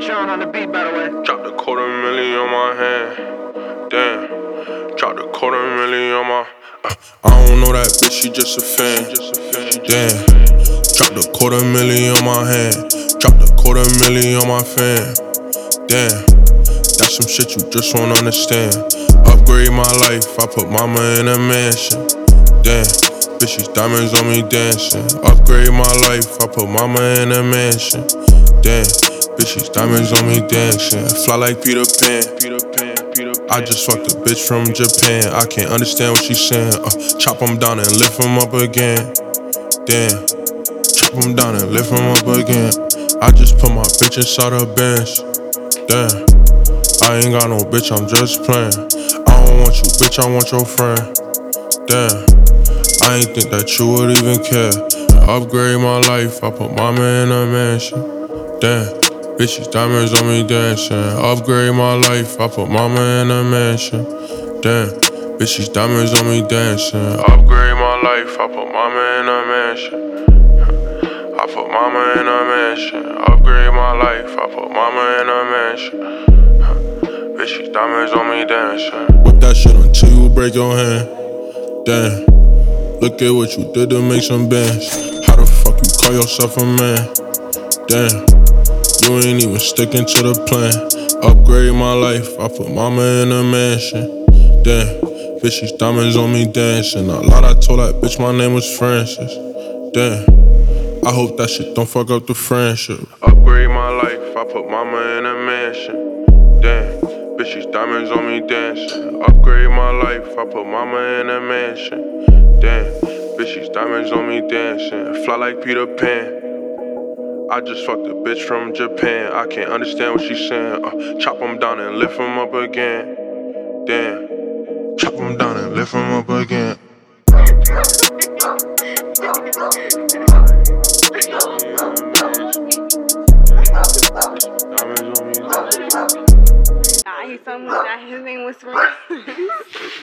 Sean on the beat, by the way. Dropped $250,000 on my hand. Damn. Dropped $250,000 on my. I don't know that bitch, she just a fan. Damn. Dropped $250,000 on my hand. Dropped $250,000 on my fan. Damn. That's some shit you just won't understand. Upgrade my life, I put mama in a mansion. Damn. Bitches, diamonds on me dancing. Upgrade my life, I put mama in a mansion. Damn, bitches, diamonds on me dancing. Fly like Peter Pan. I just fucked a bitch from Japan. I can't understand what she's saying. Chop them down and lift them up again. Damn, chop them down and lift them up again. I just put my bitch inside a bench. Damn, I ain't got no bitch, I'm just playing. I don't want you, bitch, I want your friend. Damn. I ain't think that you would even care. Upgrade my life, I put mama in a mansion. Damn, bitches, diamonds on me dancing. Upgrade my life, I put mama in a mansion. Damn, bitches, diamonds on me dancing. Upgrade my life, I put mama in a mansion. I put mama in a mansion. Upgrade my life, I put mama in a mansion. Bitches, diamonds on me dancing. Whip that shit until you break your hand. Damn. Look at what you did to make some bands. How the fuck you call yourself a man? Damn, you ain't even sticking to the plan. Upgrade my life, I put mama in a mansion. Damn, bitches, diamonds on me dancing. A lot I told that bitch my name was Francis. Damn, I hope that shit don't fuck up the friendship. Upgrade my life, I put mama in a mansion. Damn, bitches, diamonds on me dancing. Upgrade my life, I put mama in a mansion. Damn, bitches, diamonds on me dancing. Fly like Peter Pan. I just fucked a bitch from Japan. I can't understand what she's saying. Chop them down and lift them up again. Damn, chop them down and lift them up again. He told me that his name was Francis.